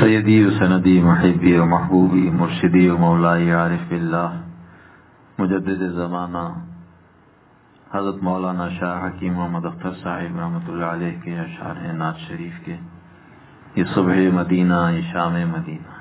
سیدی و سندی محبی و محبوبی مرشدی و مولائی عارف باللہ مجدد زمانہ حضرت مولانا شاہ حکیم محمد اختر صاحب رحمۃ اللہ علیہ کے اشعار نعت شریف کے یہ صبح مدینہ یہ شام مدینہ.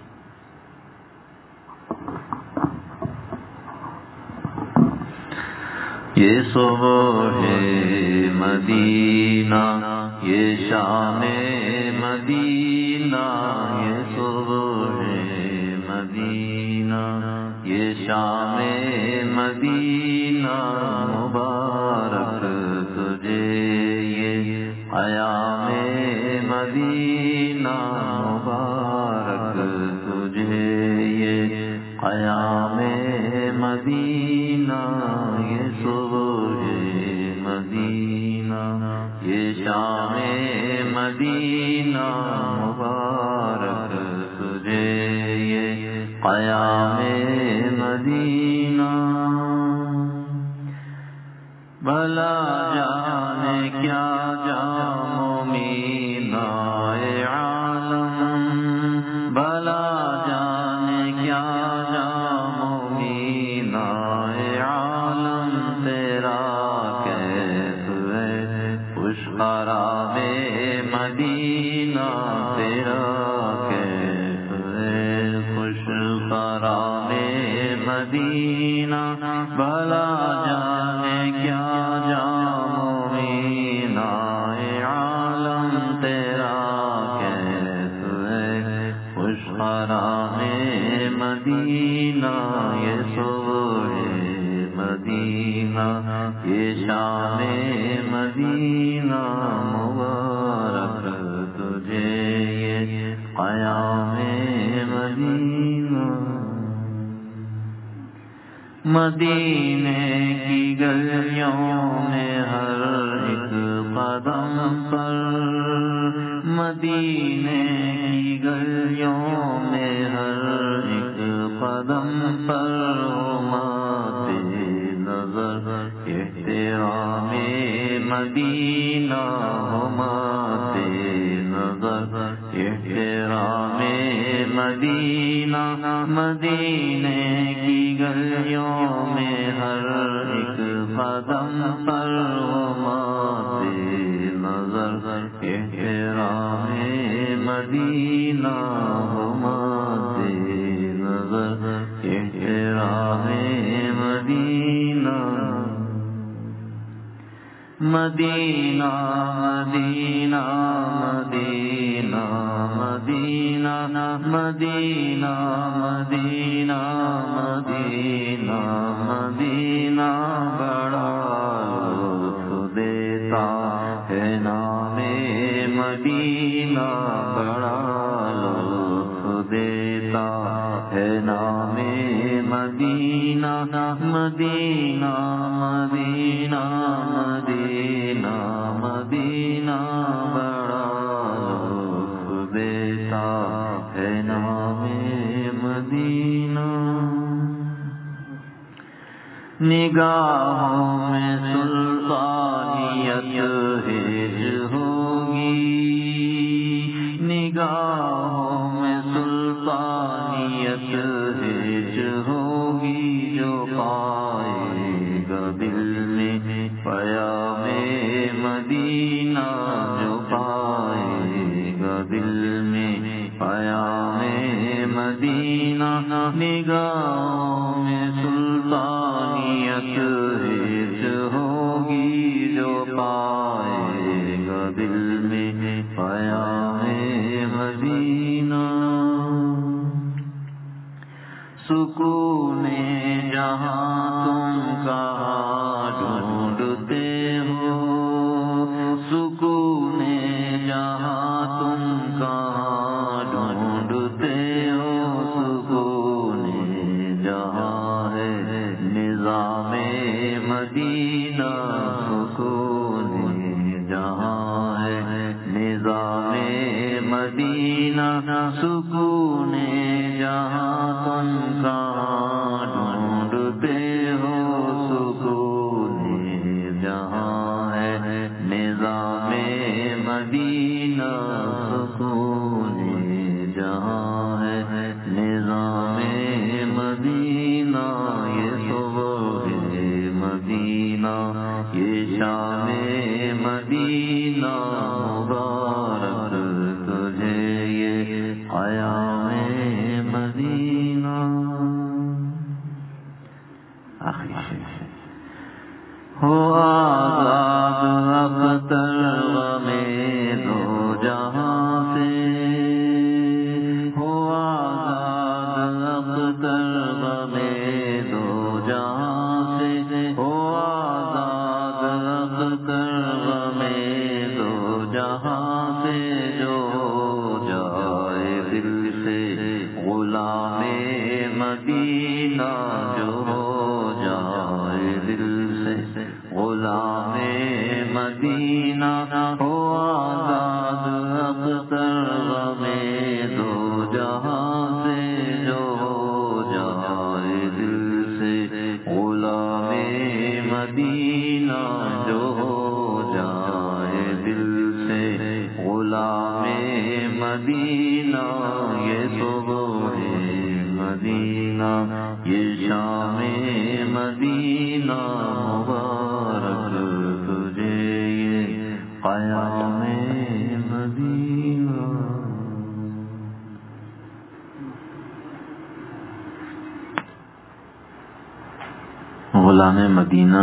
یہ صبح مدینہ یہ شام مدینہ یہ صبح مدینہ یہ شام مدینہ مبارک تجھے یہ ایام مدینہ مبارک تجھے یہ ایام مدینہ یہ صبح مدینہ یہ شام مدینہ مبارک تجھے یہ قیام مدینہ. بھلا جانے کیا جام مینائے عالم بھلا جانے کیا جام مینائے عالم تیرا کیسے خوش خراب مدینہ تیرا کیسے خوش خراب مدینہ. بھلا جانے کیا جام مینائے عالم تیرا کیسے خوش خراب مدینہ یہ صبح مدینہ یہ شام مدینہ مبارک تجھے یہ قیام مدینہ. مدینے کی گلیوں میں ہر ایک قدم پر مدینے کی گلیوں میں ہر ایک قدم پر ماتے نظر احترام مدینہ ماتے نظر احترام مدینہ. مدینے کی گلیوں میں ہر ایک قدم پر ماتے نظر احترام مدینہ ماتے نظر احترام مدینہ. مدینہ مدینہ مدینہ مدینہ مدینہ مدینہ مدینہ مدینہ بڑا لطف دیتا ہے نام مدینہ بڑا لطف دیتا ہے نام مدینہ. مدینہ مدینہ مدینہ مدینہ بڑا لطف دیتا ہے نام مدینہ. نگاہوں میں سلطانیت ہج ہوگی نگاہوں میں سلطانیت ہج ہوگی جو پائے گا دل میں پیام مدینہ جو پائے گا دل میں پیام مدینہ. نگاہوں میں سلطانیت ہج ہوگی جو پائے گا دل میں پیام مدینہ. سکون جہاں تم کہاں ڈھونڈتے ہو سکون جہاں تم کہاں ڈھونڈتے ہو سکون جہاں ہے نظام مدینہ سکون جہاں ہے نظام مدینہ. سکون جہاں تم کہاں ڈھونڈتے ہو سکون جہاں ہے نظام مدینہ سکون مدینہ جو ہو جائے دل سے غلام مدینہ ہو آزاد اختر غم دو جہاں سے جو ہو جائے دل سے غلام مدینہ جو ہو جائے دل سے غلام مدینہ یہ صبح مدینہ یہ شام مدینہ مبارک تجھے یہ قیام مدینہ. غلام مدینہ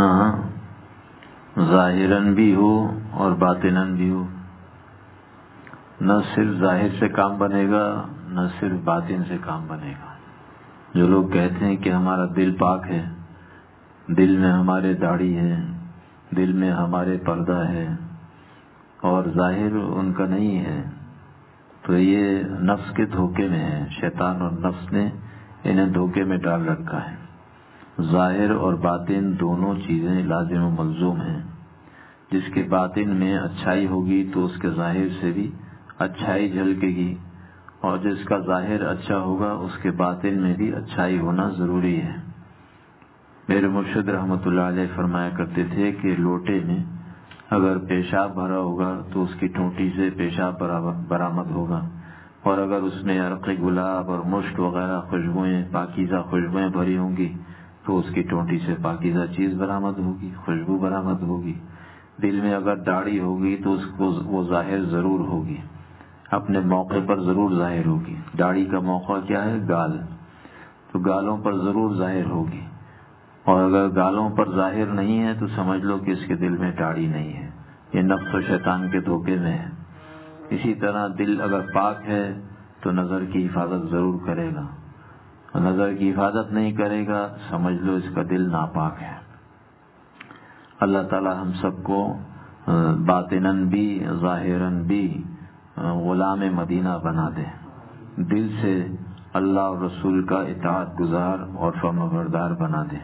ظاہراً بھی ہو اور باطناً بھی ہو. نہ صرف ظاہر سے کام بنے گا نہ صرف باطن سے کام بنے گا. جو لوگ کہتے ہیں کہ ہمارا دل پاک ہے، دل میں ہمارے داڑھی ہے، دل میں ہمارے پردہ ہے اور ظاہر ان کا نہیں ہے، تو یہ نفس کے دھوکے میں ہے. شیطان اور نفس نے انہیں دھوکے میں ڈال رکھا ہے. ظاہر اور باطن دونوں چیزیں لازم و ملزوم ہیں. جس کے باطن میں اچھائی ہوگی تو اس کے ظاہر سے بھی اچھائی جھلکے گی، اور جس کا ظاہر اچھا ہوگا اس کے باطن میں بھی اچھائی ہونا ضروری ہے. میرے مرشد رحمۃ اللہ علیہ فرمایا کرتے تھے کہ لوٹے میں اگر پیشاب بھرا ہوگا تو اس کی ٹھونٹی سے پیشاب برآمد ہوگا، اور اگر اس میں عرق گلاب اور مشک وغیرہ خوشبوئیں پاکیزہ خوشبوئیں بھری ہوں گی تو اس کی ٹھونٹی سے پاکیزہ چیز برآمد ہوگی، خوشبو برآمد ہوگی. دل میں اگر داڑھی ہوگی تو اس کو وہ ظاہر ضرور ہوگی، اپنے موقع پر ضرور ظاہر ہوگی. داڑھی کا موقع کیا ہے؟ گال. تو گالوں پر ضرور ظاہر ہوگی، اور اگر گالوں پر ظاہر نہیں ہے تو سمجھ لو کہ اس کے دل میں داڑھی نہیں ہے. یہ نفس و شیطان کے دھوکے میں ہے. اسی طرح دل اگر پاک ہے تو نظر کی حفاظت ضرور کرے گا، نظر کی حفاظت نہیں کرے گا سمجھ لو اس کا دل ناپاک ہے. اللہ تعالی ہم سب کو باطناً بھی ظاہراً بھی غلام مدینہ بنا دے. دل سے اللہ اور رسول کا اطاعت گزار اور فرمانبردار بنا دے.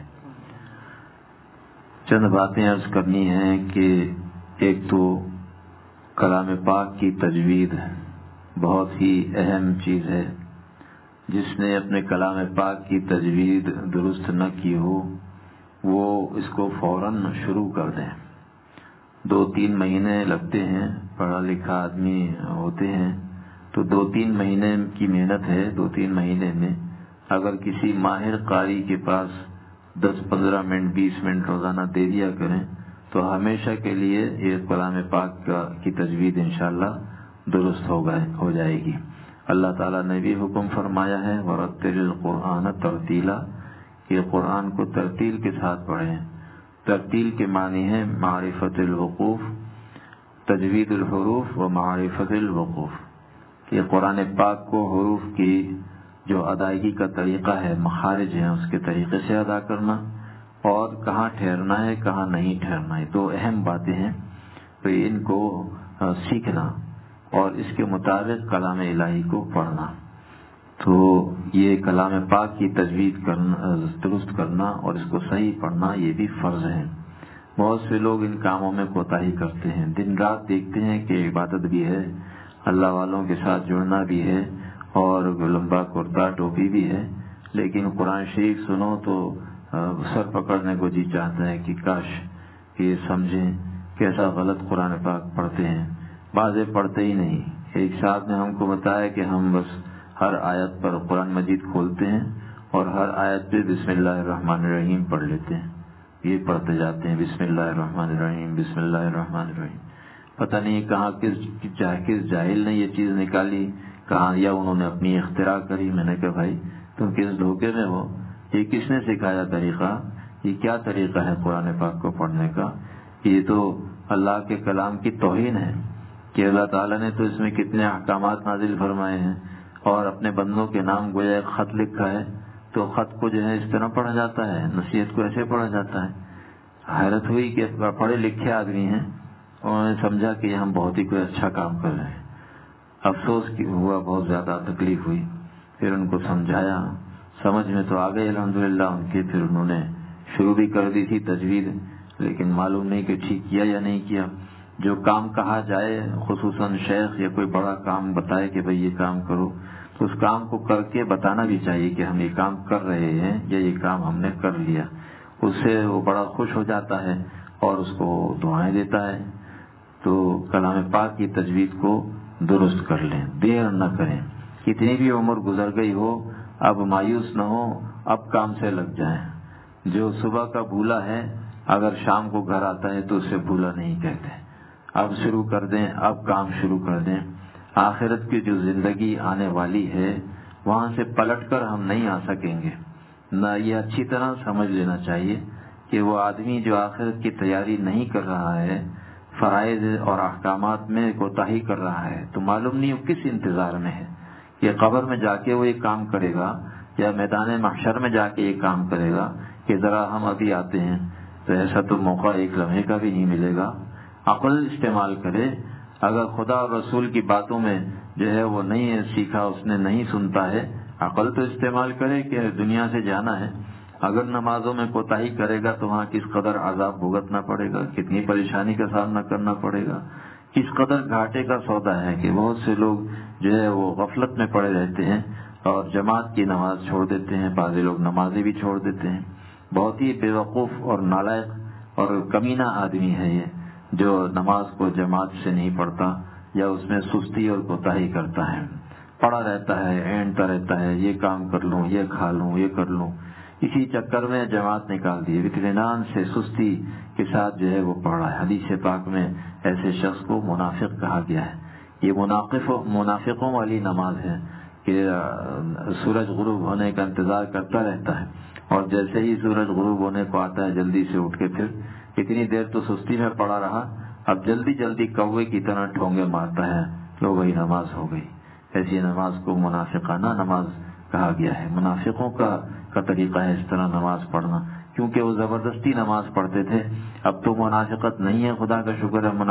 چند باتیں عرض کرنی ہیں کہ ایک تو کلام پاک کی تجوید بہت ہی اہم چیز ہے. جس نے اپنے کلام پاک کی تجوید درست نہ کی ہو وہ اس کو فوراً شروع کر دیں. 2-3 مہینے لگتے ہیں، پڑھا لکھا آدمی ہوتے ہیں تو 2-3 مہینے کی محنت ہے. 2-3 مہینے میں اگر کسی ماہر قاری کے پاس 10-15 منٹ 20 منٹ روزانہ دے دیا کریں تو ہمیشہ کے لیے یہ کلام پاک کی تجوید انشاءاللہ درست ہو جائے گی. اللہ تعالیٰ نے بھی حکم فرمایا ہے وَرَتِّلِ الْقُرْآنَ تَرْتِیلًا، کہ قرآن کو ترتیل کے ساتھ پڑھیں. ترتیل کے معنی ہے معرفت الوقوف، تجوید الحروف و معرفت الوقوف. کہ قرآن پاک کو حروف کی جو ادائیگی کا طریقہ ہے، مخارج ہیں، اس کے طریقے سے ادا کرنا، اور کہاں ٹھہرنا ہے کہاں نہیں ٹھہرنا ہے. 2 اہم باتیں ہیں، تو ان کو سیکھنا اور اس کے مطابق کلام الہی کو پڑھنا. تو یہ کلام پاک کی تجوید کرنا، درست کرنا اور اس کو صحیح پڑھنا یہ بھی فرض ہے. بہت سے لوگ ان کاموں میں کوتاہی کرتے ہیں. دن رات دیکھتے ہیں کہ عبادت بھی ہے، اللہ والوں کے ساتھ جڑنا بھی ہے، اور لمبا کرتا ٹوپی بھی ہے، لیکن قرآن شریف سنو تو سر پکڑنے کو جی چاہتا ہے کہ کاش کہ یہ سمجھیں کیسا غلط قرآن پاک پڑھتے ہیں. بعضے پڑھتے ہی نہیں. ایک صاحب نے ہم کو بتایا کہ ہم بس ہر آیت پر قرآن مجید کھولتے ہیں اور ہر آیت پہ بسم اللہ الرحمن الرحیم پڑھ لیتے ہیں. یہ پڑھتے جاتے ہیں بسم اللہ الرحمن الرحیم بسم اللہ الرحمن الرحیم. پتہ نہیں کہاں کس جاہل نے یہ چیز نکالی، کہاں یا انہوں نے اپنی اختراع کری. میں نے کہا بھائی تم کس دھوکے میں ہو؟ یہ کس نے سکھایا طریقہ؟ یہ کیا طریقہ ہے قرآن پاک کو پڑھنے کا؟ یہ تو اللہ کے کلام کی توہین ہے کہ اللہ تعالیٰ نے تو اس میں کتنے احکامات نازل فرمائے ہیں، اور اپنے بندوں کے نام گویا ایک خط لکھا ہے تو خط کو جو ہے اس طرح پڑھا جاتا ہے، نصیحت کو ایسے پڑھا جاتا ہے. حیرت ہوئی کہ پڑھے لکھے آدمی ہیں، انہوں نے سمجھا کہ ہم بہت ہی کوئی اچھا کام کر رہے ہیں. افسوس ہوا، بہت زیادہ تکلیف ہوئی. پھر ان کو سمجھ میں تو آ گئی الحمدللہ ان کے. پھر انہوں نے شروع بھی کر دی تھی تجوید، لیکن معلوم نہیں کہ ٹھیک کیا یا نہیں کیا. جو کام کہا جائے، خصوصاً شیخ یا کوئی بڑا کام بتائے کہ بھئی یہ کام کرو، تو اس کام کو کر کے بتانا بھی چاہیے کہ ہم یہ کام کر رہے ہیں یا یہ کام ہم نے کر لیا. اس سے وہ بڑا خوش ہو جاتا ہے اور اس کو دعائیں دیتا ہے. تو کلام پاک کی تجوید کو درست کر لیں، دیر نہ کریں. کتنی بھی عمر گزر گئی ہو، اب مایوس نہ ہو، اب کام سے لگ جائیں. جو صبح کا بھولا ہے اگر شام کو گھر آتا ہے تو اسے بھولا نہیں کہتے. اب شروع کر دیں، اب کام شروع کر دیں. آخرت کی جو زندگی آنے والی ہے وہاں سے پلٹ کر ہم نہیں آ سکیں گے. نہ یہ اچھی طرح سمجھ لینا چاہیے کہ وہ آدمی جو آخرت کی تیاری نہیں کر رہا ہے، فرائض اور احکامات میں کوتاہی کر رہا ہے، تو معلوم نہیں وہ کس انتظار میں ہے. یہ قبر میں جا کے وہ یہ کام کرے گا یا میدان محشر میں جا کے یہ کام کرے گا کہ ذرا ہم ابھی آتے ہیں. تو ایسا تو موقع ایک لمحے کا بھی نہیں ملے گا. عقل استعمال کرے. اگر خدا اور رسول کی باتوں میں جو ہے وہ نہیں سیکھا، اس نے نہیں سنتا ہے، عقل تو استعمال کرے کہ دنیا سے جانا ہے. اگر نمازوں میں کوتاہی کرے گا تو وہاں کس قدر عذاب بھگتنا پڑے گا، کتنی پریشانی کا سامنا کرنا پڑے گا، کس قدر گھاٹے کا سودا ہے کہ بہت سے لوگ جو ہے وہ غفلت میں پڑے رہتے ہیں اور جماعت کی نماز چھوڑ دیتے ہیں. بعض لوگ نمازیں بھی چھوڑ دیتے ہیں. بہت ہی بے وقوف اور نالائق اور کمینہ آدمی ہے یہ، جو نماز کو جماعت سے نہیں پڑھتا یا اس میں سستی اور کوتاہی کرتا ہے. پڑا رہتا ہے، اینٹتا رہتا ہے، یہ کام کر لوں، یہ کھا لوں، یہ کر لوں. اسی چکر میں جماعت نکال دی. اطمینان سے سستی کے ساتھ جو ہے وہ پڑھا ہے. حدیث پاک میں ایسے شخص کو منافق کہا گیا ہے. یہ منافقوں والی نماز ہے کہ سورج غروب ہونے کا انتظار کرتا رہتا ہے اور جیسے ہی سورج غروب ہونے کو آتا ہے جلدی سے اٹھ کے پھر اتنی دیر تو سستی میں پڑا رہا، اب جلدی جلدی کوے کی طرح ٹھونگے مارتا ہے. لو بھائی نماز ہو گئی. ایسی نماز کو منافقانہ نماز کہا گیا ہے. منافقوں کا طریقہ ہے اس طرح نماز پڑھنا، کیونکہ وہ زبردستی نماز پڑھتے تھے. اب تو منافقت نہیں ہے، خدا کا شکر ہے.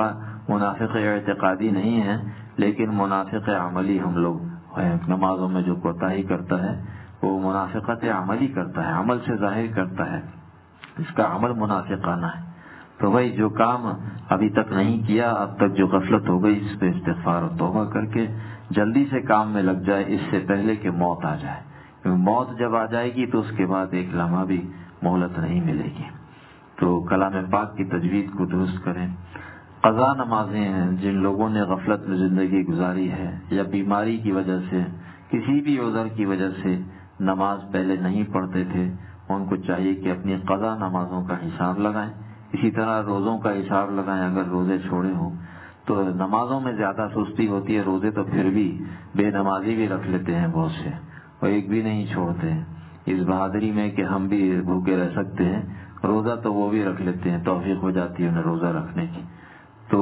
منافق اعتقادی نہیں ہے، لیکن منافق عملی ہم لوگ ہیں. نمازوں میں جو کوتاہی کرتا ہے وہ منافقت عملی کرتا ہے، عمل سے ظاہر کرتا ہے، اس کا عمل منافقانہ ہے. تو بھائی جو کام ابھی تک نہیں کیا، اب تک جو غفلت ہو گئی، اس پہ استغفار و توبہ کر کے جلدی سے کام میں لگ جائے، اس سے پہلے کہ موت آ جائے. موت جب آ جائے گی تو اس کے بعد ایک لمحہ بھی مہلت نہیں ملے گی. تو کلام پاک کی تجوید کو درست کریں. قضا نمازیں ہیں. جن لوگوں نے غفلت میں زندگی گزاری ہے یا بیماری کی وجہ سے، کسی بھی عذر کی وجہ سے نماز پہلے نہیں پڑھتے تھے، ان کو چاہیے کہ اپنی قضا نمازوں کا حساب لگائیں. اسی طرح روزوں کا حساب لگائیں. اگر روزے چھوڑے ہوں تو نمازوں میں زیادہ سستی ہوتی ہے، روزے تو پھر بھی بے نمازی بھی رکھ لیتے ہیں بہت سے، اور ایک بھی نہیں چھوڑتے ہیں. اس بہادری میں کہ ہم بھی بھوکے رہ سکتے ہیں، روزہ تو وہ بھی رکھ لیتے ہیں، توفیق ہو جاتی ہے انہیں روزہ رکھنے کی. تو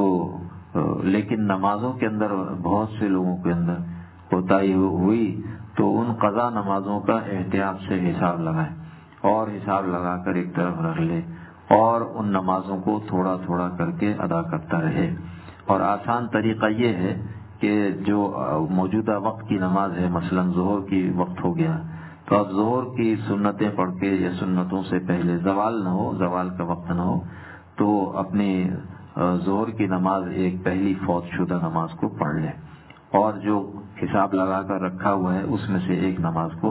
لیکن نمازوں کے اندر بہت سے لوگوں کے اندر کوتاہی ہوئی، تو ان قضا نمازوں کا احتیاط سے حساب لگائیں اور حساب لگا کر ایک طرف رکھ لے اور ان نمازوں کو تھوڑا تھوڑا کر کے ادا کرتا رہے. اور آسان طریقہ یہ ہے کہ جو موجودہ وقت کی نماز ہے، مثلا ظہر کی وقت ہو گیا تو اب ظہر کی سنتیں پڑھ کے یا سنتوں سے پہلے زوال نہ ہو، زوال کا وقت نہ ہو، تو اپنی ظہر کی نماز ایک پہلی فوت شدہ نماز کو پڑھ لے اور جو حساب لگا کر رکھا ہوا ہے اس میں سے ایک نماز کو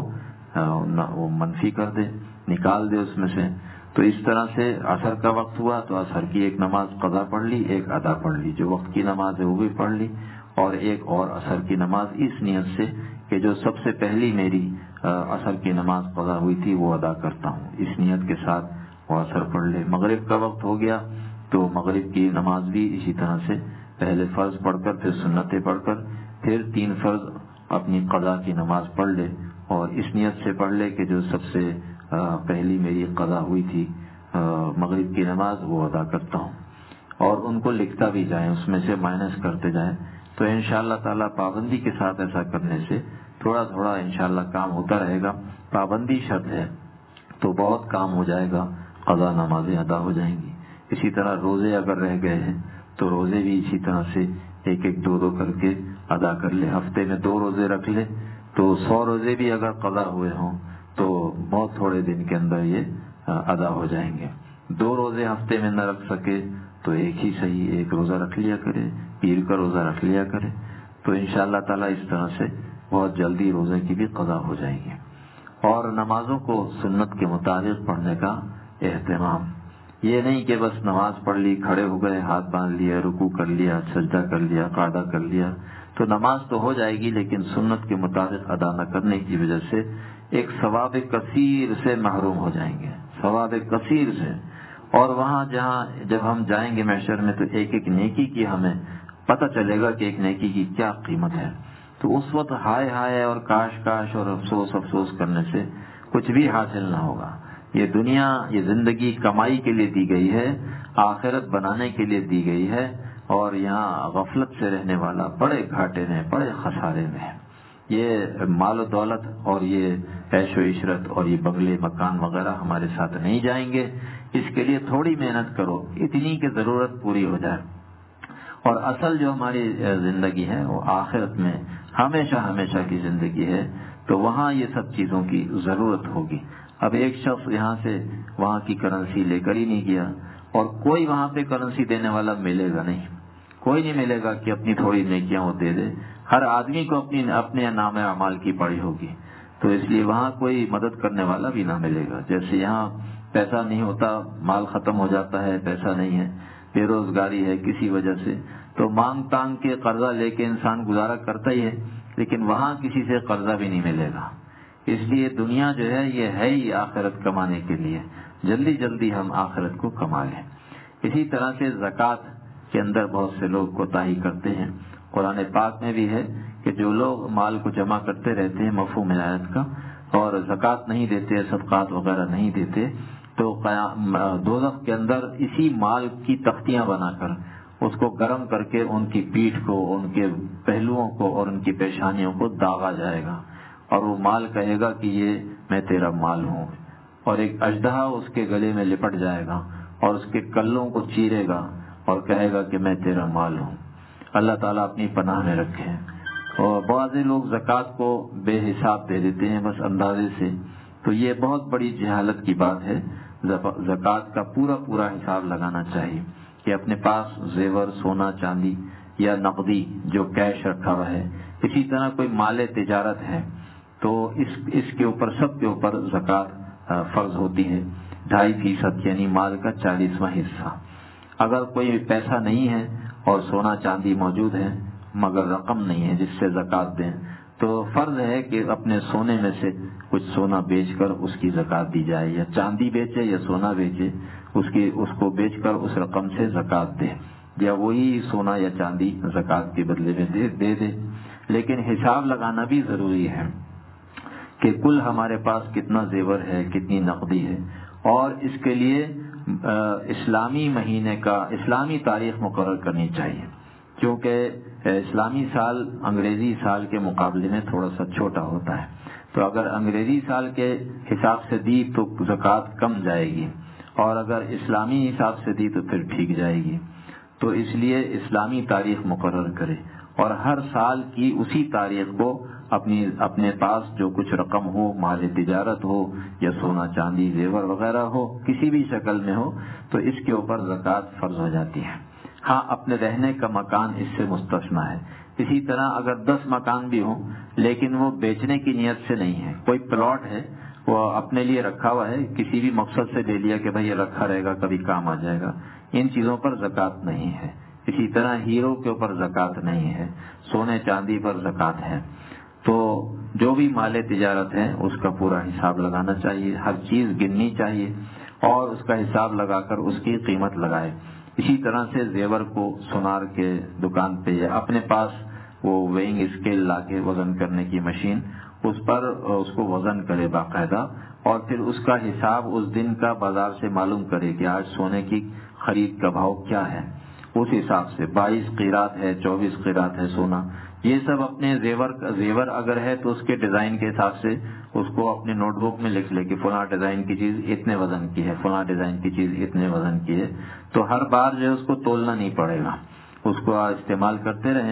وہ منفی کر دے، نکال دے اس میں سے. تو اس طرح سے عصر کا وقت ہوا تو عصر کی ایک نماز قضا پڑھ لی، ایک ادا پڑھ لی. جو وقت کی نماز ہے وہ بھی پڑھ لی، اور ایک اور عصر کی نماز اس نیت سے کہ جو سب سے پہلی میری عصر کی نماز قضا ہوئی تھی وہ ادا کرتا ہوں، اس نیت کے ساتھ وہ عصر پڑھ لے. مغرب کا وقت ہو گیا تو مغرب کی نماز بھی اسی طرح سے پہلے فرض پڑھ کر پھر سنتیں پڑھ کر پھر 3 فرض اپنی قضا کی نماز پڑھ لے، اور اس نیت سے پڑھ لے کہ جو سب سے پہلی میری قضا ہوئی تھی مغرب کی نماز وہ ادا کرتا ہوں. اور ان کو لکھتا بھی جائیں، اس میں سے مائنس کرتے جائیں. تو انشاءاللہ تعالیٰ پابندی کے ساتھ ایسا کرنے سے تھوڑا تھوڑا انشاءاللہ کام ہوتا رہے گا. پابندی شرط ہے تو بہت کام ہو جائے گا، قضا نمازیں ادا ہو جائیں گی. اسی طرح روزے اگر رہ گئے ہیں تو روزے بھی اسی طرح سے ایک ایک 2 کر کے ادا کر لے. ہفتے میں 2 روزے رکھ لے تو 100 روزے بھی اگر قضا ہوئے ہوں تو بہت تھوڑے دن کے اندر یہ ادا ہو جائیں گے۔ 2 روزے ہفتے میں نہ رکھ سکے تو ایک ہی صحیح، ایک روزہ رکھ لیا کرے، پیر کا روزہ رکھ لیا کرے، تو انشاءاللہ تعالیٰ اس طرح سے بہت جلدی روزے کی بھی قضا ہو جائیں گے۔ اور نمازوں کو سنت کے مطابق پڑھنے کا اہتمام، یہ نہیں کہ بس نماز پڑھ لی، کھڑے ہو گئے، ہاتھ باندھ لیا، رکوع کر لیا، سجدہ کر لیا، قعدہ کر لیا، تو نماز تو ہو جائے گی لیکن سنت کے مطابق ادا نہ کرنے کی وجہ سے ایک ثواب کثیر سے محروم ہو جائیں گے، ثواب کثیر سے۔ اور وہاں جب ہم جائیں گے محشر میں تو ایک ایک نیکی کی ہمیں پتہ چلے گا کہ ایک نیکی کی کیا قیمت ہے، تو اس وقت ہائے ہائے اور کاش کاش اور افسوس افسوس کرنے سے کچھ بھی حاصل نہ ہوگا۔ یہ دنیا، یہ زندگی کمائی کے لیے دی گئی ہے، آخرت بنانے کے لیے دی گئی ہے، اور یہاں غفلت سے رہنے والا بڑے گھاٹے میں، بڑے خسارے میں ہے۔ یہ مال و دولت اور یہ عیش و عشرت اور یہ بنگلے مکان وغیرہ ہمارے ساتھ نہیں جائیں گے، اس کے لیے تھوڑی محنت کرو، اتنی کہ ضرورت پوری ہو جائے۔ اور اصل جو ہماری زندگی ہے وہ آخرت میں ہمیشہ ہمیشہ کی زندگی ہے، تو وہاں یہ سب چیزوں کی ضرورت ہوگی۔ اب ایک شخص یہاں سے وہاں کی کرنسی لے کر ہی نہیں گیا، اور کوئی وہاں پہ کرنسی دینے والا ملے گا نہیں، کوئی نہیں ملے گا کہ اپنی تھوڑی نیکیاں وہ دے دے، ہر آدمی کو اپنے نام اعمال کی پڑی ہوگی، تو اس لیے وہاں کوئی مدد کرنے والا بھی نہ ملے گا۔ جیسے یہاں پیسہ نہیں ہوتا، مال ختم ہو جاتا ہے، پیسہ نہیں ہے، بے روزگاری ہے کسی وجہ سے، تو مانگ تانگ کے قرضہ لے کے انسان گزارا کرتا ہی ہے، لیکن وہاں کسی سے قرضہ بھی نہیں ملے گا۔ اس لیے دنیا جو ہے یہ ہے ہی آخرت کمانے کے لیے، جلدی جلدی ہم آخرت کو کما لیں۔ اسی طرح سے زکوٰۃ کے اندر بہت سے لوگ کوتاہی کرتے ہیں۔ قرآن پاک میں بھی ہے کہ جو لوگ مال کو جمع کرتے رہتے ہیں مفہوم آیت کا، اور زکوٰۃ نہیں دیتے، صدقات وغیرہ نہیں دیتے، تو دوزخ کے اندر اسی مال کی تختیاں بنا کر اس کو گرم کر کے ان کی پیٹھ کو، ان کے پہلوؤں کو اور ان کی پیشانیوں کو داغا جائے گا، اور وہ مال کہے گا کہ یہ میں تیرا مال ہوں، اور ایک اژدہا اس کے گلے میں لپٹ جائے گا اور اس کے کلوں کو چیرے گا اور کہے گا کہ میں تیرا مال ہوں۔ اللہ تعالیٰ اپنی پناہ میں رکھے۔ اور بعض لوگ زکوٰۃ کو بے حساب دے دیتے ہیں، بس اندازے سے، تو یہ بہت بڑی جہالت کی بات ہے۔ زکوٰۃ کا پورا پورا حساب لگانا چاہیے کہ اپنے پاس زیور، سونا چاندی یا نقدی جو کیش رکھا ہوا ہے، اسی طرح کوئی مال تجارت ہے، تو اس کے اوپر، سب کے اوپر زکوٰۃ فرض ہوتی ہے، 2.5% یعنی مال کا 40واں حصہ۔ اگر کوئی پیسہ نہیں ہے اور سونا چاندی موجود ہے مگر رقم نہیں ہے جس سے زکوٰۃ دیں، تو فرض ہے کہ اپنے سونے میں سے کچھ سونا بیچ کر اس کی زکوٰۃ دی جائے، یا چاندی بیچے یا سونا بیچے، اس کو بیچ کر اس رقم سے زکوٰۃ دے، یا وہی سونا یا چاندی زکوٰۃ کے بدلے میں دے دے۔ لیکن حساب لگانا بھی ضروری ہے کہ کل ہمارے پاس کتنا زیور ہے، کتنی نقدی ہے، اور اس کے لیے اسلامی مہینے کا، اسلامی تاریخ مقرر کرنی چاہیے، کیونکہ اسلامی سال انگریزی سال کے مقابلے میں تھوڑا سا چھوٹا ہوتا ہے، تو اگر انگریزی سال کے حساب سے دی تو زکوٰۃ کم جائے گی، اور اگر اسلامی حساب سے دی تو پھر ٹھیک جائے گی۔ تو اس لیے اسلامی تاریخ مقرر کرے، اور ہر سال کی اسی تاریخ کو اپنے پاس جو کچھ رقم ہو، مال تجارت ہو یا سونا چاندی زیور وغیرہ ہو، کسی بھی شکل میں ہو، تو اس کے اوپر زکوٰۃ فرض ہو جاتی ہے۔ ہاں، اپنے رہنے کا مکان اس سے مستثنیٰ ہے۔ اسی طرح اگر 10 مکان بھی ہوں لیکن وہ بیچنے کی نیت سے نہیں ہے، کوئی پلاٹ ہے وہ اپنے لیے رکھا ہوا ہے، کسی بھی مقصد سے لے لیا کہ بھائی یہ رکھا رہے گا، کبھی کام آ جائے گا، ان چیزوں پر زکوٰۃ نہیں ہے۔ اسی طرح ہیرو کے اوپر زکوٰۃ نہیں ہے، سونے چاندی پر زکوٰۃ ہے۔ تو جو بھی مال تجارت ہے اس کا پورا حساب لگانا چاہیے، ہر چیز گننی چاہیے اور اس کا حساب لگا کر اس کی قیمت لگائے۔ اسی طرح سے زیور کو سونار کے دکان پہ یا اپنے پاس وہ ویئنگ اسکیل لا کے وزن کرنے کی مشین، اس پر اس کو وزن کرے باقاعدہ، اور پھر اس کا حساب اس دن کا بازار سے معلوم کرے کہ آج سونے کی خرید کا بھاؤ کیا ہے، اس حساب سے 22 قیرات ہے، 24 قیرات ہے سونا، یہ سب اپنے زیور اگر ہے تو اس کے ڈیزائن کے حساب سے اس کو اپنے نوٹ بک میں لکھ لے کہ فلاں ڈیزائن کی چیز اتنے وزن کی ہے، فلاں ڈیزائن کی چیز اتنے وزن کی ہے، تو ہر بار جو ہے اس کو تولنا نہیں پڑے گا، اس کو استعمال کرتے رہیں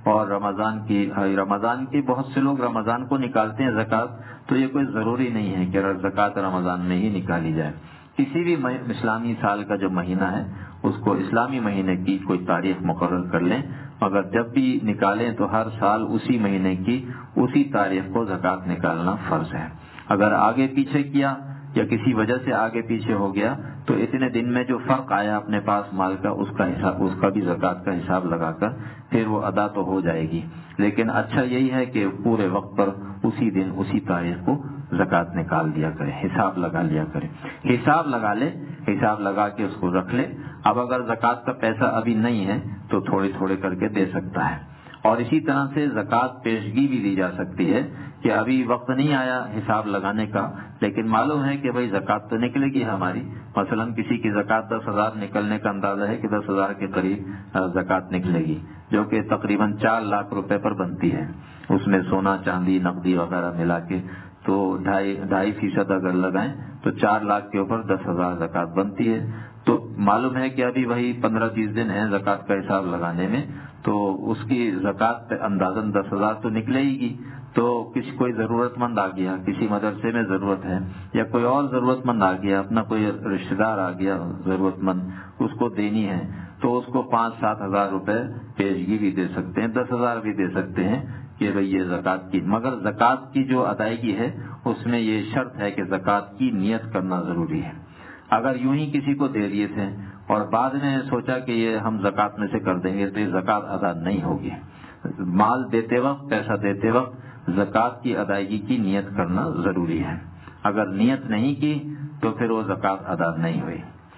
اور رمضان کی بہت سے لوگ رمضان کو نکالتے ہیں زکوٰۃ، تو یہ کوئی ضروری نہیں ہے کہ زکوٰۃ رمضان میں ہی نکالی جائے۔ کسی بھی اسلامی سال کا جو مہینہ ہے اس کو اسلامی مہینے کی کوئی تاریخ مقرر کر لیں، مگر جب بھی نکالیں تو ہر سال اسی مہینے کی اسی تاریخ کو زکوٰۃ نکالنا فرض ہے۔ اگر آگے پیچھے کیا یا کسی وجہ سے آگے پیچھے ہو گیا تو اتنے دن میں جو فرق آیا اپنے پاس مال کا، اس کا بھی زکوٰۃ کا حساب لگا کر پھر وہ ادا تو ہو جائے گی، لیکن اچھا یہی ہے کہ پورے وقت پر اسی دن اسی تاریخ کو زکوٰۃ نکال دیا کرے، حساب لگا لیا کرے، حساب لگا لے، حساب لگا کے اس کو رکھ لے۔ اب اگر زکوٰۃ کا پیسہ ابھی نہیں ہے تو تھوڑے تھوڑے کر کے دے سکتا ہے۔ اور اسی طرح سے زکوٰۃ پیشگی بھی دی جا سکتی ہے کہ ابھی وقت نہیں آیا حساب لگانے کا، لیکن معلوم ہے کہ بھائی زکوٰۃ تو نکلے گی ہماری، مثلا کسی کی زکوٰۃ 10,000 نکلنے کا اندازہ ہے کہ 10,000 کے قریب زکوٰۃ نکلے گی، جو کہ تقریباً 4 لاکھ روپے پر بنتی ہے، اس میں سونا چاندی نقدی وغیرہ ملا کے تو 2.5% اگر لگائیں تو 4 لاکھ کے اوپر 10,000 زکوٰۃ بنتی ہے۔ تو معلوم ہے کہ ابھی وہی 15-20 دن ہیں زکوٰۃ کا حساب لگانے میں، تو اس کی زکوٰۃ پہ اندازاً 10,000 تو نکلے گی۔ تو کوئی ضرورت مند آ گیا، کسی مدرسے میں ضرورت ہے یا کوئی اور ضرورت مند آ گیا، اپنا کوئی رشتہ دار آ گیا ضرورت مند، اس کو دینی ہے تو اس کو 5-7 ہزار روپے پیشگی بھی دے سکتے ہیں، 10,000 بھی دے سکتے ہیں کہ بھئی یہ زکوٰۃ کی، مگر زکوٰۃ کی جو ادائیگی ہے اس میں یہ شرط ہے کہ زکوٰۃ کی نیت کرنا ضروری ہے۔ اگر یوں ہی کسی کو دے دیے تھے اور بعد میں سوچا کہ یہ ہم زکوٰۃ میں سے کر دیں گے تو یہ زکوٰۃ ادا نہیں ہوگی۔ مال دیتے وقت، پیسہ دیتے وقت زکوٰۃ کی ادائیگی کی نیت کرنا ضروری ہے، اگر نیت نہیں کی تو پھر وہ زکوٰۃ ادا نہیں ہوئی۔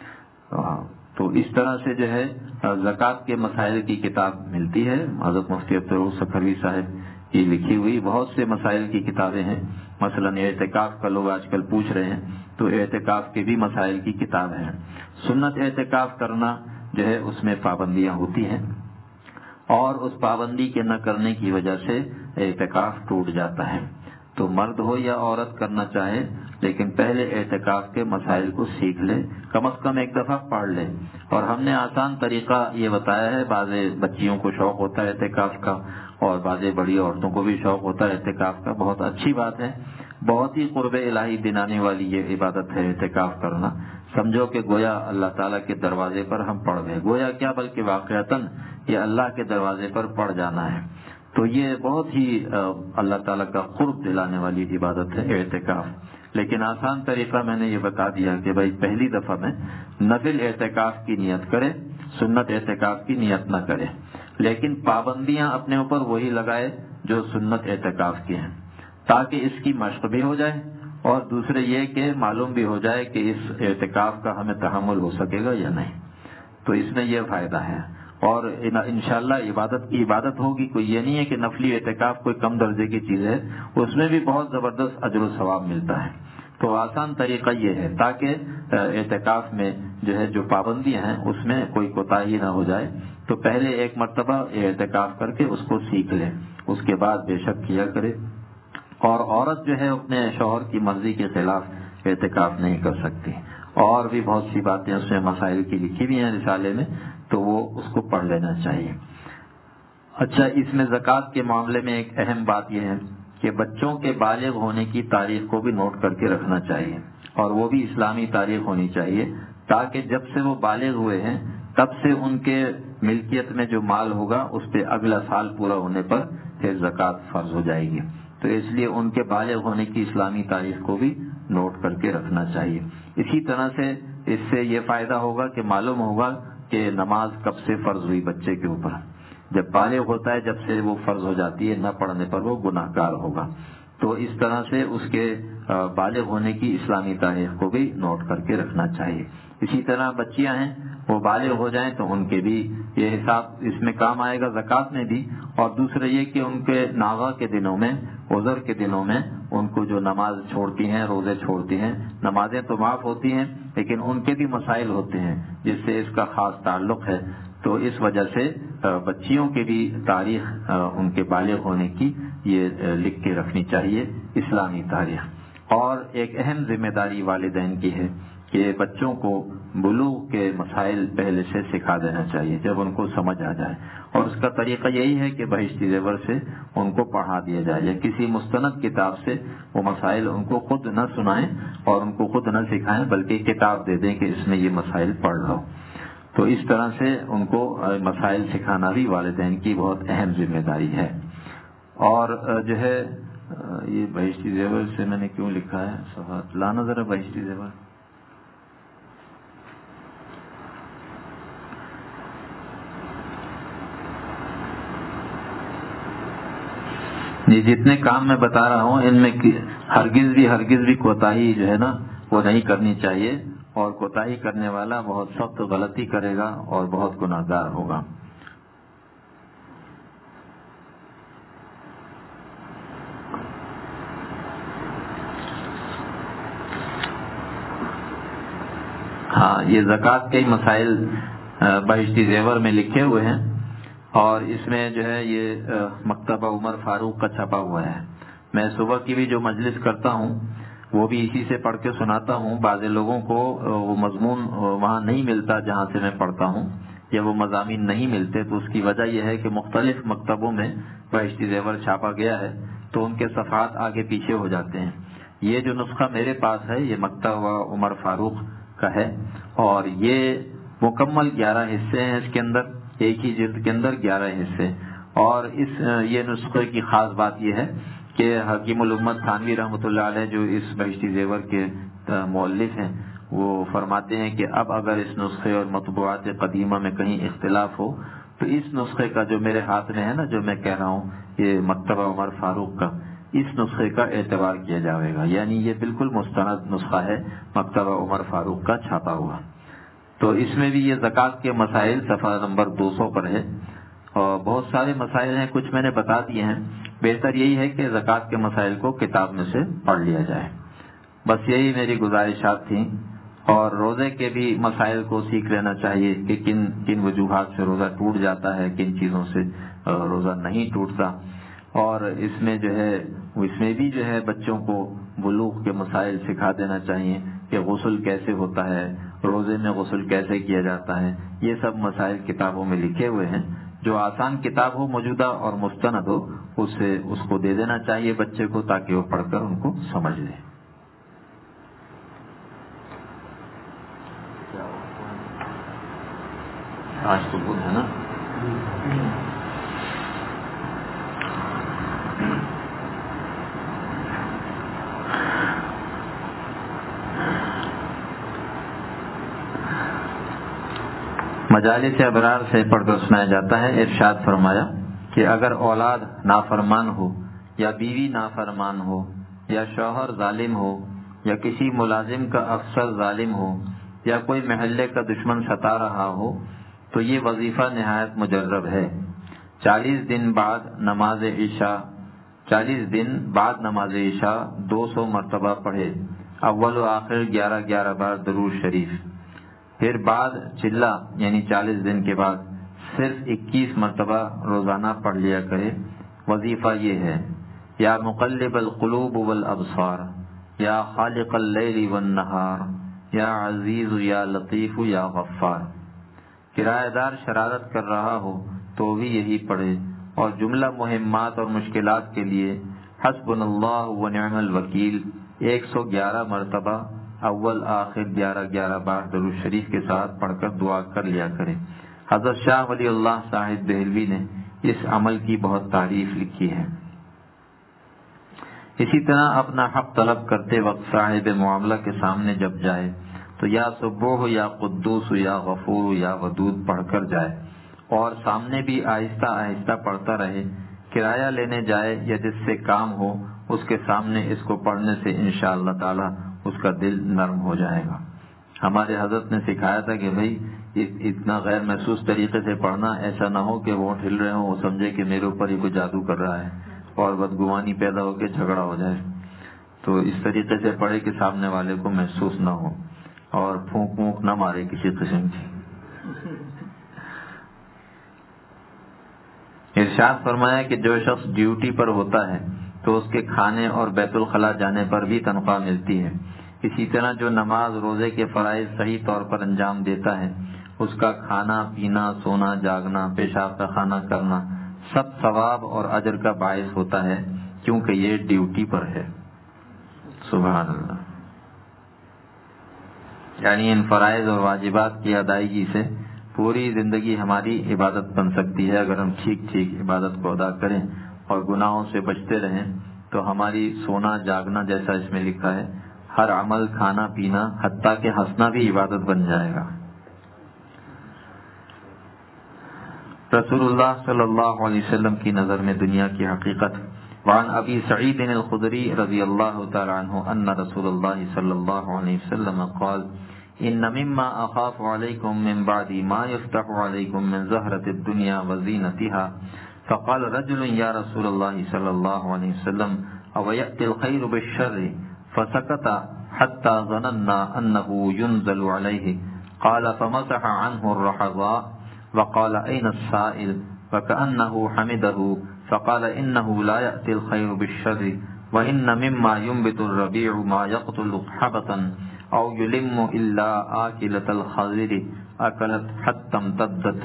تو اس طرح سے جو ہے زکوٰۃ کے مسائل کی کتاب ملتی ہے، حضرت مفتی عبدالرؤف سکھروی صاحب کی لکھی ہوئی بہت سے مسائل کی کتابیں ہیں، مثلا اعتکاف کا لوگ آج کل پوچھ رہے ہیں تو اعتکاف کے بھی مسائل کی کتاب ہے۔ سنت اعتکاف کرنا جو ہے اس میں پابندیاں ہوتی ہیں اور اس پابندی کے نہ کرنے کی وجہ سے اعتکاف ٹوٹ جاتا ہے، تو مرد ہو یا عورت کرنا چاہے لیکن پہلے اعتکاف کے مسائل کو سیکھ لے، کم از کم ایک دفعہ پڑھ لے۔ اور ہم نے آسان طریقہ یہ بتایا ہے، بعض بچیوں کو شوق ہوتا ہے اعتکاف کا اور بعض بڑی عورتوں کو بھی شوق ہوتا ہے اعتکاف کا، بہت اچھی بات ہے، بہت ہی قرب الہی دلانے والی یہ عبادت ہے اعتکاف کرنا۔ سمجھو کہ گویا اللہ تعالیٰ کے دروازے پر ہم پڑ گئے، گویا کیا بلکہ واقعتاً یہ اللہ کے دروازے پر پڑ جانا ہے۔ تو یہ بہت ہی اللہ تعالیٰ کا قرب دلانے والی عبادت ہے اعتکاف۔ لیکن آسان طریقہ میں نے یہ بتا دیا کہ بھائی پہلی دفعہ میں نفل اعتکاف کی نیت کرے، سنت اعتکاف کی نیت نہ کرے، لیکن پابندیاں اپنے اوپر وہی لگائے جو سنت اعتکاف کی ہیں، تاکہ اس کی مشق بھی ہو جائے اور دوسرے یہ کہ معلوم بھی ہو جائے کہ اس اعتکاف کا ہمیں تحمل ہو سکے گا یا نہیں۔ تو اس میں یہ فائدہ ہے، اور انشاءاللہ عبادت کی عبادت ہوگی، کوئی یہ نہیں ہے کہ نفلی اعتکاف کوئی کم درجے کی چیز ہے، اس میں بھی بہت زبردست اجر و ثواب ملتا ہے۔ تو آسان طریقہ یہ ہے تاکہ اعتکاف میں جو ہے جو پابندیاں ہیں اس میں کوئی کوتاہی نہ ہو جائے، تو پہلے ایک مرتبہ اعتکاف کر کے اس کو سیکھ لے، اس کے بعد بے شک کیا کرے۔ اور عورت جو ہے اپنے شوہر کی مرضی کے خلاف اعتکاف نہیں کر سکتی، اور بھی بہت سی باتیں اس میں مسائل کی لکھی بھی ہیں رسالے میں، تو وہ اس کو پڑھ لینا چاہیے۔ اچھا، اس میں زکوٰۃ کے معاملے میں ایک اہم بات یہ ہے کہ بچوں کے بالغ ہونے کی تاریخ کو بھی نوٹ کر کے رکھنا چاہیے، اور وہ بھی اسلامی تاریخ ہونی چاہیے، تاکہ جب سے وہ بالغ ہوئے ہیں تب سے ان کے ملکیت میں جو مال ہوگا اس پہ اگلا سال پورا ہونے پر پھر زکوٰۃ فرض ہو جائے گی۔ تو اس لیے ان کے بالغ ہونے کی اسلامی تاریخ کو بھی نوٹ کر کے رکھنا چاہیے۔ اسی طرح سے اس سے یہ فائدہ ہوگا کہ معلوم ہوگا کہ نماز کب سے فرض ہوئی بچے کے اوپر، جب بالغ ہوتا ہے جب سے وہ فرض ہو جاتی ہے، نہ پڑھنے پر وہ گناہ گار ہوگا۔ تو اس طرح سے اس کے بالغ ہونے کی اسلامی تاریخ کو بھی نوٹ کر کے رکھنا چاہیے۔ اسی طرح بچیاں ہیں وہ بالغ ہو جائیں تو ان کے بھی یہ حساب اس میں کام آئے گا، زکوٰۃ میں بھی، اور دوسرے یہ کہ ان کے ناغہ کے دنوں میں، عذر کے دنوں میں ان کو جو نماز چھوڑتی ہیں، روزے چھوڑتی ہیں، نمازیں تو معاف ہوتی ہیں لیکن ان کے بھی مسائل ہوتے ہیں جس سے اس کا خاص تعلق ہے۔ تو اس وجہ سے بچیوں کی بھی تاریخ ان کے بالغ ہونے کی یہ لکھ کے رکھنی چاہیے، اسلامی تاریخ۔ اور ایک اہم ذمہ داری والدین کی ہے کہ بچوں کو بلوغ کے مسائل پہلے سے سکھا دینا چاہیے جب ان کو سمجھ آ جائے، اور اس کا طریقہ یہی ہے کہ بہشتی زیور سے ان کو پڑھا دیا جائے یا کسی مستند کتاب سے وہ مسائل ان کو خود نہ سنائیں اور ان کو خود نہ سکھائیں، بلکہ کتاب دے دیں کہ اس میں یہ مسائل پڑھ لو۔ تو اس طرح سے ان کو مسائل سکھانا بھی والدین کی بہت اہم ذمہ داری ہے۔ اور جو ہے یہ بہشتی زیور سے میں نے کیوں لکھا ہے صفحات لانا ذرا بہشتی زیور، یہ جتنے کام میں بتا رہا ہوں ان میں ہرگز بھی کوتاہی جو ہے نا وہ نہیں کرنی چاہیے، اور کوتاہی کرنے والا بہت سخت غلطی کرے گا اور بہت گناہگار ہوگا۔ ہاں، یہ زکوٰۃ کے مسائل بہشتی زیور میں لکھے ہوئے ہیں، اور اس میں جو ہے یہ مکتبہ عمر فاروق کا چھپا ہوا ہے۔ میں صبح کی بھی جو مجلس کرتا ہوں وہ بھی اسی سے پڑھ کے سناتا ہوں۔ بعض لوگوں کو وہ مضمون وہاں نہیں ملتا جہاں سے میں پڑھتا ہوں، یا وہ مضامین نہیں ملتے، تو اس کی وجہ یہ ہے کہ مختلف مکتبوں میں بہشتی زیور چھاپا گیا ہے تو ان کے صفحات آگے پیچھے ہو جاتے ہیں۔ یہ جو نسخہ میرے پاس ہے یہ مکتبہ عمر فاروق کا ہے، اور یہ مکمل 11 حصے ہیں اس کے اندر، ایک ہی جلد کے اندر 11 حصے۔ اور یہ نسخے کی خاص بات یہ ہے کہ حکیم الامت تھانوی رحمۃ اللہ علیہ جو اس بہشتی زیور کے مؤلف ہیں، وہ فرماتے ہیں کہ اب اگر اس نسخے اور مطبوعات قدیمہ میں کہیں اختلاف ہو تو اس نسخے کا جو میرے ہاتھ میں ہے نا، جو میں کہہ رہا ہوں یہ مکتبہ عمر فاروق کا، اس نسخے کا اعتبار کیا جائے گا، یعنی یہ بالکل مستند نسخہ ہے مکتبہ عمر فاروق کا چھاپا ہوا۔ تو اس میں بھی یہ زکوٰۃ کے مسائل صفحہ نمبر 200 پر ہے، اور بہت سارے مسائل ہیں، کچھ میں نے بتا دیے ہیں۔ بہتر یہی ہے کہ زکوٰۃ کے مسائل کو کتاب میں سے پڑھ لیا جائے۔ بس یہی میری گزارشات تھیں، اور روزے کے بھی مسائل کو سیکھ لینا چاہیے کہ کن وجوہات سے روزہ ٹوٹ جاتا ہے، کن چیزوں سے روزہ نہیں ٹوٹتا، اور اس میں بھی جو ہے بچوں کو بلوغ کے مسائل سکھا دینا چاہیے کہ غسل کیسے ہوتا ہے، روزے میں غسل کیسے کیا جاتا ہے۔ یہ سب مسائل کتابوں میں لکھے ہوئے ہیں۔ جو آسان کتاب ہو، موجودہ اور مستند ہو، اس کو دے دینا چاہیے بچے کو تاکہ وہ پڑھ کر ان کو سمجھ لے۔ آج تو بدھ ہے نا۔ مجالس ابرار سے پڑھ کر سنایا جاتا ہے۔ ارشاد فرمایا کہ اگر اولاد نافرمان ہو، یا بیوی نافرمان ہو، یا شوہر ظالم ہو، یا کسی ملازم کا افسر ظالم ہو، یا کوئی محلے کا دشمن ستا رہا ہو، تو یہ وظیفہ نہایت مجرب ہے۔ 40 دن بعد نماز عشاء 200 مرتبہ پڑھے، اول و آخر 11 بار درود شریف، پھر بعد چلہ یعنی 40 دن کے بعد صرف 21 مرتبہ روزانہ پڑھ لیا کرے۔ وظیفہ یہ ہے: یا مقلب القلوب والابصار، یا خالق اللیل والنہار، یا عزیز یا لطیف یا غفار۔ کرایہ دار شرارت کر رہا ہو تو بھی یہی پڑھے، اور جملہ مہمات اور مشکلات کے لیے حسبنا اللہ ونعم الوکیل 111 مرتبہ اول آخر 11 بار درود شریف کے ساتھ پڑھ کر دعا کر لیا کرے۔ حضرت شاہ ولی اللہ صاحب دہلوی نے اس عمل کی بہت تعریف لکھی ہے۔ اسی طرح اپنا حق طلب کرتے وقت صاحب معاملہ کے سامنے جب جائے تو یا سبوح یا قدوس یا غفور یا ودود پڑھ کر جائے، اور سامنے بھی آہستہ آہستہ پڑھتا رہے۔ کرایہ لینے جائے یا جس سے کام ہو اس کے سامنے اس کو پڑھنے سے انشاءاللہ تعالی اس کا دل نرم ہو جائے گا۔ ہمارے حضرت نے سکھایا تھا کہ بھائی اتنا غیر محسوس طریقے سے پڑھنا، ایسا نہ ہو کہ وہ ہل رہے ہوں، وہ سمجھے کہ میرے اوپر ہی کوئی جادو کر رہا ہے اور بدگمانی پیدا ہو کے جھگڑا ہو جائے۔ تو اس طریقے سے پڑھے کہ سامنے والے کو محسوس نہ ہو، اور پھونک وونک نہ مارے کسی قسم کی۔ ارشاد فرمایا کہ جو شخص ڈیوٹی پر ہوتا ہے تو اس کے کھانے اور بیت الخلاء جانے پر بھی تنخواہ ملتی ہے۔ اسی طرح جو نماز روزے کے فرائض صحیح طور پر انجام دیتا ہے اس کا کھانا پینا سونا جاگنا پیشاب پخانہ کرنا سب ثواب اور اجر کا باعث ہوتا ہے، کیونکہ یہ ڈیوٹی پر ہے۔ سبحان اللہ۔ یعنی ان فرائض اور واجبات کی ادائیگی سے پوری زندگی ہماری عبادت بن سکتی ہے۔ اگر ہم ٹھیک ٹھیک عبادت کو ادا کریں اور گناہوں سے بچتے رہیں تو ہماری سونا جاگنا جیسا اس میں لکھا ہے، ہر عمل کھانا پینا حتیٰ کہ ہنسنا بھی عبادت بن جائے گا۔ رسول اللہ صلی اللہ علیہ وسلم کی نظر میں دنیا کی حقیقت۔ وعن ابی سعید الخدری رضی اللہ تعالی عنہ ان رسول اللہ صلی اللہ علیہ وسلم قال ان مما اخاف علیکم من بعد ما یفتح علیکم من زہرۃ الدنیا وزینتها فقال رجل یا رسول اللہ صلی اللہ علیہ وسلم او یأتی الخیر بالشر فسکت حتى ظننا انه ينزل علیہ قال فمسح عنه الرحضاء وقال أين السائل وكأنه حمده فقال إنه لا يأتي الخير بالشر وإن مما ينبت الربيع ما يقتل حبطا أو يلم إلا آكلة الخضر أكلت حتى امتدت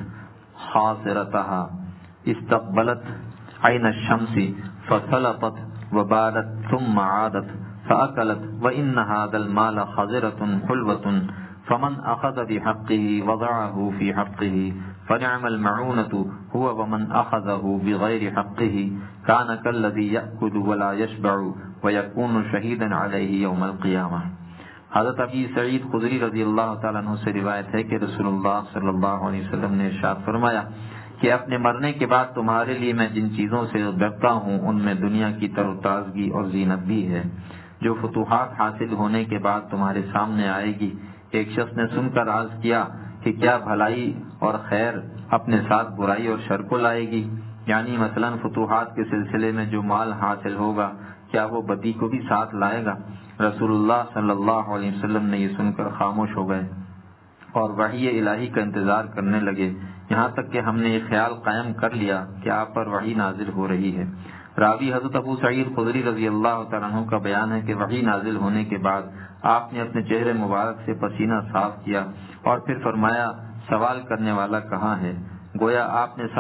خاصرتها استقبلت عين الشمس فسلطت وبادت ثم عادت فأكلت وإن هذا المال خضرة حلوة فمن أخذ بحقه وضعه في حقه فنعم المعونة هو ومن أخذه بغير حقه كان كالذي يأكل ولا يشبع ويكون شهيدا عليه يوم القيامة۔ حضرت ابی سعید خدری رضی اللہ تعالیٰ عنہ سے روایت ہے کہ رسول اللہ صلی اللہ علیہ وسلم نے ارشاد فرمایا کہ اپنے مرنے کے بعد تمہارے لیے میں جن چیزوں سے ڈرتا ہوں ان میں دنیا کی تر و تازگی اور زینت بھی ہے، جو فتوحات حاصل ہونے کے بعد تمہارے سامنے آئے گی۔ ایک شخص نے سن کر عرض کیا کہ کیا بھلائی اور خیر اپنے ساتھ برائی اور شر کو لائے گی؟ یعنی مثلا فتوحات کے سلسلے میں جو مال حاصل ہوگا کیا وہ بدی کو بھی ساتھ لائے گا؟ رسول اللہ صلی اللہ علیہ وسلم نے یہ سن کر خاموش ہو گئے اور وحی الہی کا انتظار کرنے لگے، یہاں تک کہ ہم نے یہ خیال قائم کر لیا کہ آپ پر وحی نازل ہو رہی ہے۔ راوی حضرت ابو سعید خدری رضی اللہ تعالیٰ عنہ کا بیان ہے کہ وحی نازل ہونے کے بعد آپ نے اپنے چہرے مبارک سے پسینہ صاف کیا اور پھر فرمایا سوال کرنے والا کہاں ہے؟ گویا آپ نے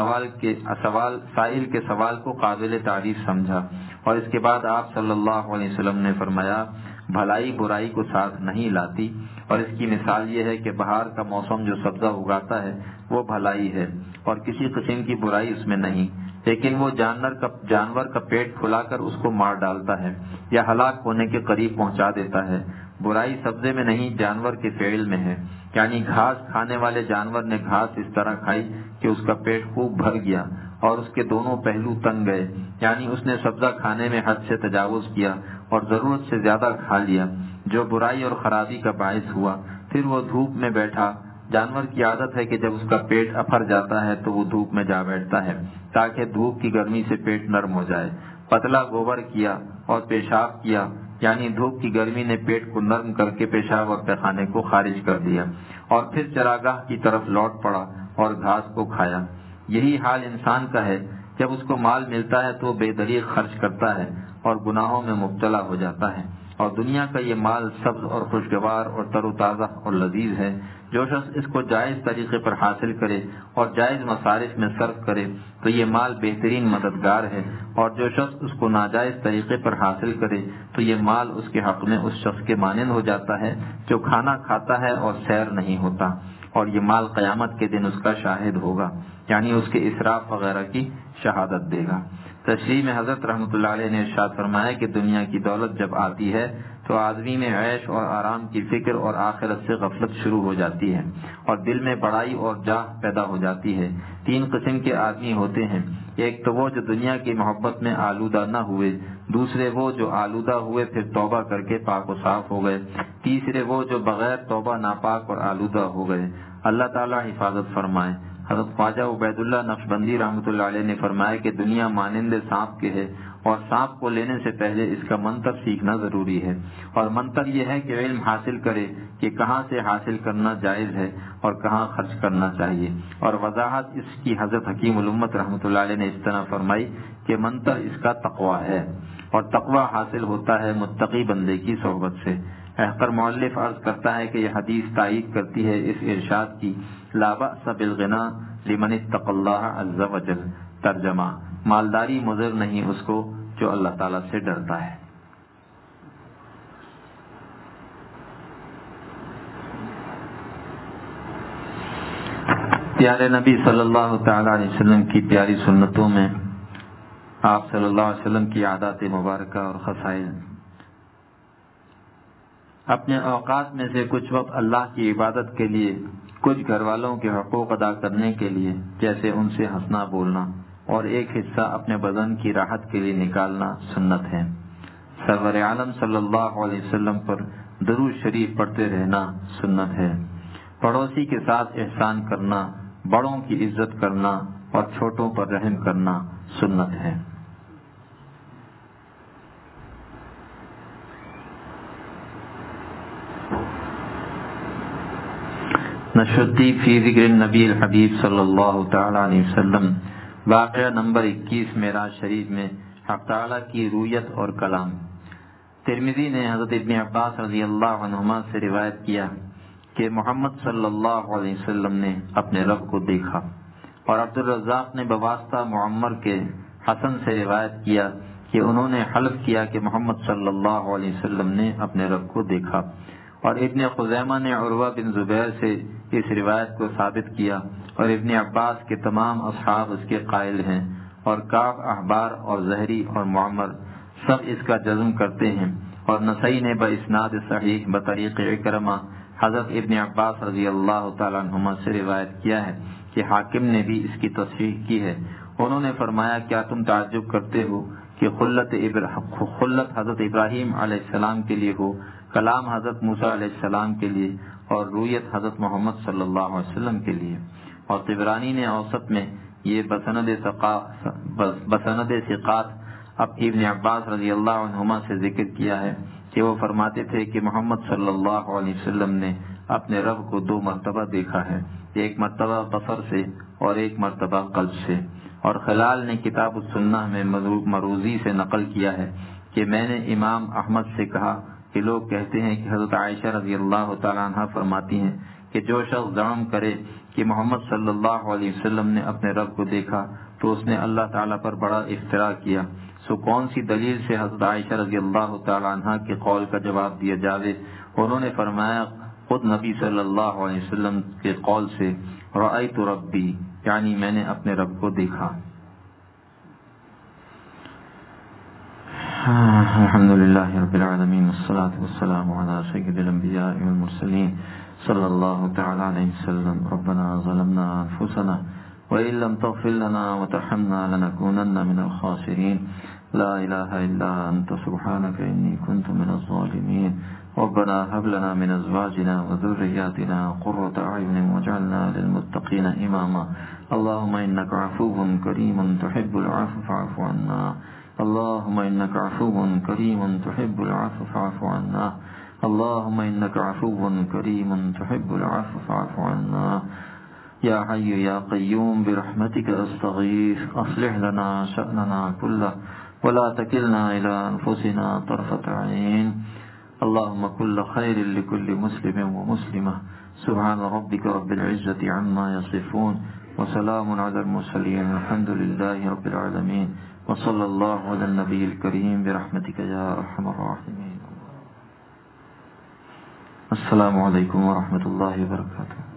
سائل کے سوال کو قابل تعریف سمجھا، اور اس کے بعد آپ صلی اللہ علیہ وسلم نے فرمایا بھلائی برائی کو ساتھ نہیں لاتی، اور اس کی مثال یہ ہے کہ بہار کا موسم جو سبزہ اگاتا ہے وہ بھلائی ہے اور کسی قسم کی برائی اس میں نہیں، لیکن وہ جانور کا پیٹ کھلا کر اس کو مار ڈالتا ہے یا ہلاک ہونے کے قریب پہنچا دیتا ہے۔ برائی سبزے میں نہیں جانور کے فعل میں ہے، یعنی گھاس کھانے والے جانور نے گھاس اس طرح کھائی کہ اس کا پیٹ خوب بھر گیا اور اس کے دونوں پہلو تنگ گئے، یعنی اس نے سبزہ کھانے میں حد سے تجاوز کیا اور ضرورت سے زیادہ کھا لیا، جو برائی اور خرابی کا باعث ہوا۔ پھر وہ دھوپ میں بیٹھا، جانور کی عادت ہے کہ جب اس کا پیٹ افر جاتا ہے تو وہ دھوپ میں جا بیٹھتا ہے تاکہ دھوپ کی گرمی سے پیٹ نرم ہو جائے۔ پتلا گوبر کیا اور پیشاب کیا، یعنی دھوپ کی گرمی نے پیٹ کو نرم کر کے پیشاب اور پیخانے کو خارج کر دیا، اور پھر چراگاہ کی طرف لوٹ پڑا اور گھاس کو کھایا۔ یہی حال انسان کا ہے، جب اس کو مال ملتا ہے تو بے دریغ خرچ کرتا ہے اور گناہوں میں مبتلا ہو جاتا ہے، اور دنیا کا یہ مال سبز اور خوشگوار اور تر و تازہ اور لذیذ ہے۔ جو شخص اس کو جائز طریقے پر حاصل کرے اور جائز مصارف میں صرف کرے تو یہ مال بہترین مددگار ہے، اور جو شخص اس کو ناجائز طریقے پر حاصل کرے تو یہ مال اس کے حق میں اس شخص کے مانند ہو جاتا ہے جو کھانا کھاتا ہے اور سیر نہیں ہوتا، اور یہ مال قیامت کے دن اس کا شاہد ہوگا، یعنی اس کے اسراف وغیرہ کی شہادت دے گا۔ تشریح میں حضرت رحمۃ اللہ علیہ نے ارشاد فرمایا کہ دنیا کی دولت جب آتی ہے تو آدمی میں عیش اور آرام کی فکر اور آخرت سے غفلت شروع ہو جاتی ہے، اور دل میں بڑائی اور جاہ پیدا ہو جاتی ہے۔ تین قسم کے آدمی ہوتے ہیں، ایک تو وہ جو دنیا کی محبت میں آلودہ نہ ہوئے، دوسرے وہ جو آلودہ ہوئے پھر توبہ کر کے پاک و صاف ہو گئے، تیسرے وہ جو بغیر توبہ ناپاک اور آلودہ ہو گئے۔ اللہ تعالیٰ حفاظت فرمائے۔ حضرت خواجہ عبید اللہ نقشبندی رحمۃ اللہ علیہ نے فرمایا کہ دنیا مانند سانپ کے ہے، اور سانپ کو لینے سے پہلے اس کا منطق سیکھنا ضروری ہے، اور منطق یہ ہے کہ علم حاصل کرے کہ کہاں سے حاصل کرنا جائز ہے اور کہاں خرچ کرنا چاہیے، اور وضاحت اس کی حضرت حکیم الامت رحمۃ اللہ علیہ نے اس طرح فرمائی کہ منطق اس کا تقویٰ ہے، اور تقویٰ حاصل ہوتا ہے متقی بندے کی صحبت سے۔ احقر مؤلف عرض کرتا ہے کہ یہ حدیث تائید کرتی ہے اس ارشاد کی لا بأس بالغنا لمن اتقى اللہ عز وجل، ترجمہ مالداری مضر نہیں اس کو جو اللہ تعالیٰ سے ڈرتا ہے۔ پیارے نبی صلی اللہ تعالی علیہ وسلم کی پیاری سنتوں میں آپ صلی اللہ علیہ وسلم کی عادات مبارکہ اور خصائل، اپنے اوقات میں سے کچھ وقت اللہ کی عبادت کے لیے، کچھ گھر والوں کے حقوق ادا کرنے کے لیے جیسے ان سے ہنسنا بولنا، اور ایک حصہ اپنے بدن کی راحت کے لیے نکالنا سنت ہے۔ سرور عالم صلی اللہ علیہ وسلم پر درود شریف پڑھتے رہنا سنت ہے۔ پڑوسی کے ساتھ احسان کرنا، بڑوں کی عزت کرنا اور چھوٹوں پر رحم کرنا سنت ہے۔ نشرتی فی ذکر النبی الحبیب صلی اللہ تعالی علیہ وسلم، واقعہ نمبر 21 معراج شریف میں حق تعالی کی رویت اور کلام۔ ترمذی نے حضرت ابن عباس رضی اللہ عنہما سے روایت کیا کہ محمد صلی اللہ علیہ وسلم نے اپنے رب کو دیکھا، اور عبد الرزاق نے بواسطہ معمر کے حسن سے روایت کیا کہ انہوں نے حلف کیا کہ محمد صلی اللہ علیہ وسلم نے اپنے رب کو دیکھا، اور ابن خزیمہ نے عروہ بن زبیر سے اس روایت کو ثابت کیا، اور ابن عباس کے تمام اصحاب اس کے قائل ہیں، اور کعب احبار اور زہری اور معمر سب اس کا جزم کرتے ہیں، اور نسائی نے باسناد صحیح بطریق اکرمہ حضرت ابن عباس رضی اللہ تعالیٰ عنہما سے روایت کیا ہے کہ حاکم نے بھی اس کی تصحیح کی ہے۔ انہوں نے فرمایا کیا تم تعجب کرتے ہو کہ خلت حضرت ابراہیم علیہ السلام کے لیے ہو، کلام حضرت موسیٰ علیہ السلام کے لیے، اور رویت حضرت محمد صلی اللہ علیہ وسلم کے لیے۔ اور طبرانی نے اوسط میں یہ بسند ثقات اب ابن عباس رضی اللہ عنہما سے ذکر کیا ہے کہ وہ فرماتے تھے کہ محمد صلی اللہ علیہ وسلم نے اپنے رب کو 2 مرتبہ دیکھا ہے، ایک مرتبہ بصر سے اور ایک مرتبہ قلب سے۔ اور خلال نے کتاب السنہ میں مروزی سے نقل کیا ہے کہ میں نے امام احمد سے کہا کہ لوگ کہتے ہیں کہ حضرت عائشہ رضی اللہ تعالیٰ عنہ فرماتی ہیں کہ جو شخص زعم کرے کہ محمد صلی اللہ علیہ وسلم نے اپنے رب کو دیکھا تو اس نے اللہ تعالیٰ پر بڑا افتراء کیا، سو کون سی دلیل سے حضرت عائشہ رضی اللہ تعالیٰ عنہ کے قول کا جواب دیا جاوے؟ انہوں نے فرمایا خود نبی صلی اللہ علیہ وسلم کے قول سے رأیت ربی، یعنی میں نے اپنے رب کو دیکھا۔ الحمدللہ رب العالمین، والصلاة والسلام علی سید الانبیاء والمرسلین صلی اللہ تعالی علیہ وسلم۔ ربنا ظلمنا انفسنا وإن لم تغفر لنا وترحمنا لنكونن من الخاسرين، لا إله إلا أنت سبحانك إني كنت من الظالمين، ربنا هب لنا من أزواجنا وذرياتنا قرة أعين واجعلنا للمتقين إماما، اللهم إنك عفو كريم تحب العفو فاعف عنا، اللهم إنك عفو كريم تحب العفو فاعف عنا، اللهم إنك عفو كريم تحب العفو فاعف عنا، یا حی یا قیوم برحمتک استغیث اصلح لنا شأننا كله ولا تکلنا الى انفسنا طرفة عین، اللهم كل خیر لكل مسلم ومسلمة، سبحان ربك رب العزة عما يصفون وسلام على المرسلين، الحمد لله رب العالمين، وصلى الله على النبي الكريم برحمتك يا ارحم الراحمين۔ السلام علیکم ورحمۃ اللہ وبرکاتہ۔